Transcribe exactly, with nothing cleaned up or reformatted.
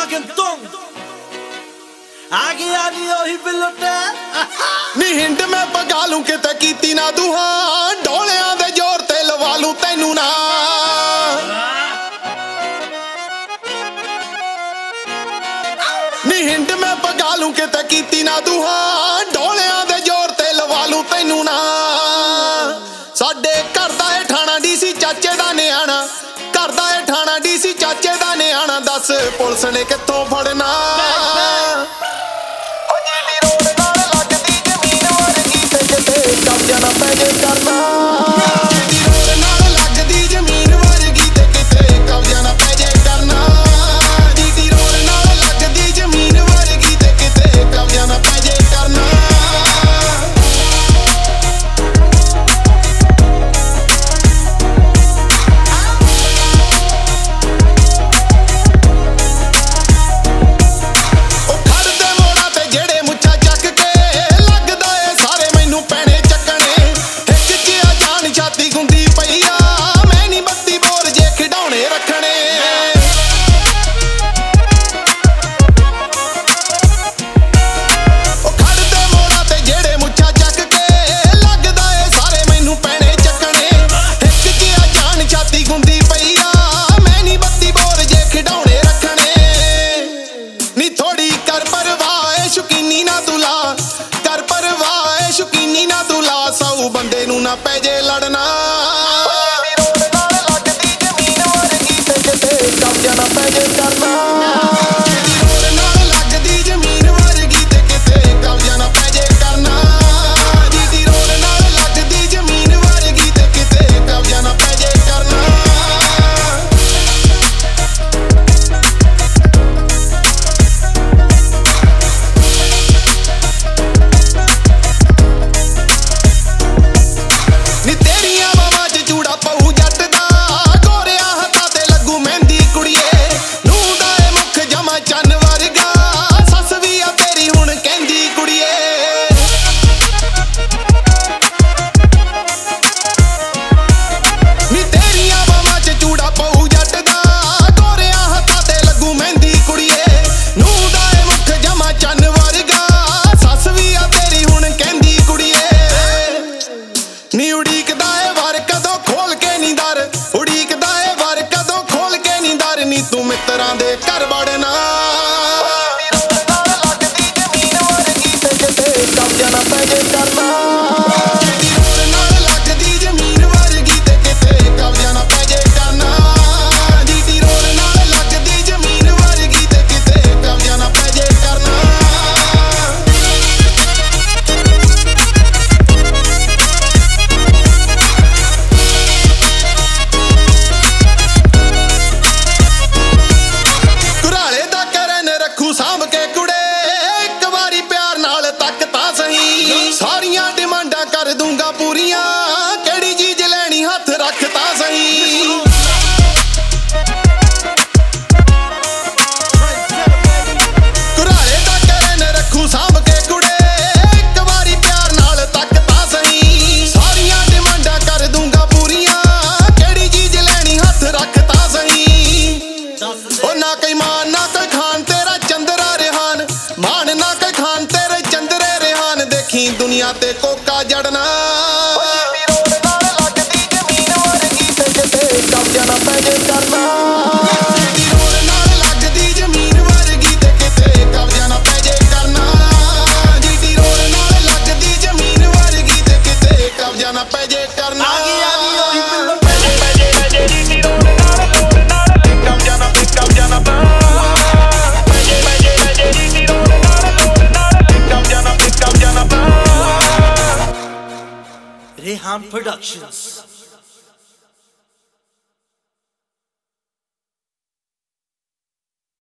गगनतुंग आगे आनी ओही बिलुटे नी हिंड मैं पगा लूं किते कीती ना दुहा ढोलियां दे जोर ते लवा लूं तैनू ना नी हिंड मैं पगा लूं किते कीती ना दुहा ढोलियां दे जोर ते लवा लूं तैनू ना साडे घर दा ए ठाणा डीसी चाचे दा नियाणा घर दा ए ठाणा डीसी चाचे दा नियाणा दस पुलिस ने कित्थों फड़ना कब्जा ना पै जे करना नाल लगदी जमीन वर्गी ते किते कब्जा ना पै जे करना जीटी रोड नाल लगदी जमीन वर्गी ते किते कब्जा ना पै जे करना बंदे नू ना पै जे लड़ना लगदी जमीन वर्गी ते किते कब्जा ना पै जे करना लगदी जमीन वर्गी ते किते कब्जा ना पै जे करना जीटी रोड नाल लगदी जमीन वर्गी ते किते कब्जा ना पै जे करना तू मित्रां दे घर वड़ना लगदी जमीन वर्गी ते किते कब्जा ना पै जे करना लगदी जमीन वर्गी ते किते कब्जा ना पै जे करना जीटी रोड नाल लगदी जमीन वर्गी ते किते कब्जा ना पै जे करना ਸਾਂਭ ਕੇ ਕੁੜੇ ਇੱਕ ਵਾਰੀ ਪਿਆਰ ਨਾਲ ਤੱਕ ਤਾਂ ਸਹੀ ਸਾਰੀਆਂ ਡਿਮਾਂਡਾਂ ਕਰ ਦੂੰਗਾ ਪੂਰੀਆਂ ਕਿਹੜੀ ਚੀਜ਼ ਲੈਣੀ ਹੱਥ ਰੱਖ ਤਾਂ ਸਹੀ ਕੁਰਾਲੇ ਦਾ ਕਰਨ ਰੱਖੂ ਸਾਂਭ ਕੇ ਕੁੜੇ ਇੱਕ ਵਾਰੀ ਪਿਆਰ ਨਾਲ ਤੱਕ ਤਾਂ ਸਹੀ ਸਾਰੀਆਂ ਡਿਮਾਂਡਾਂ ਕਰ ਦੂੰਗਾ ਪੂਰੀਆਂ ਕਿਹੜੀ ਚੀਜ਼ ਲੈਣੀ ਹੱਥ ਰੱਖ ਤਾਂ ਸਹੀ ਉਹ ਨਾ ਕੋਈ ਮਾਨ ਨਾ ਕੋਈ ਖਾਨ ਤੇਰਾ ਚੰਦਰਾ ਰਿਹਾਨ ਮਾਨ ਨਾ ਕੋਈ ਖਾਨ ਤੇਰੇ ਚੰਦਰੇ ਰਿਹਾਨ ਦੇਖੀ ਦੁਨੀਆ ਤੇ ਕੋਕਾ ਜੜਨਾ ਲੱਗਦੀ ਜ਼ਮੀਨ ਵਰਗੀ ਤੇ ਕਿਤੇ ਕਬਜ਼ਾ ਨਾ ਪੈ ਜੇ ਕਰਨਾ ਲੱਗਦੀ ਜ਼ਮੀਨ ਵਰਗੀ ਤੇ ਕਿਤੇ ਕਬਜ਼ਾ ਨਾ ਪੈ ਜੇ ਕਰਨਾ ਜੀਟੀ ਰੋਡ ਨਾਲ ਲੱਗਦੀ ਜ਼ਮੀਨ ਵਰਗੀ ਤੇ ਕਿਤੇ ਕਬਜ਼ਾ ਨਾ ਪੈ ਜੇ ਕਰਨਾ ਆਗੀ ਆਗੀ ਉਹੀ ਬਿੱਲੋ ਪੈ ਜੇ ਪੈ ਜੇ ਪੈ ਜੇ ਜੀਟੀ ਰੋਡ ਨਾਲ ਰੋਡ ਨਾਲ ਕਬਜ਼ਾ ਨਾ ਕਬਜ਼ਾ ਨਾ Rehan Productions.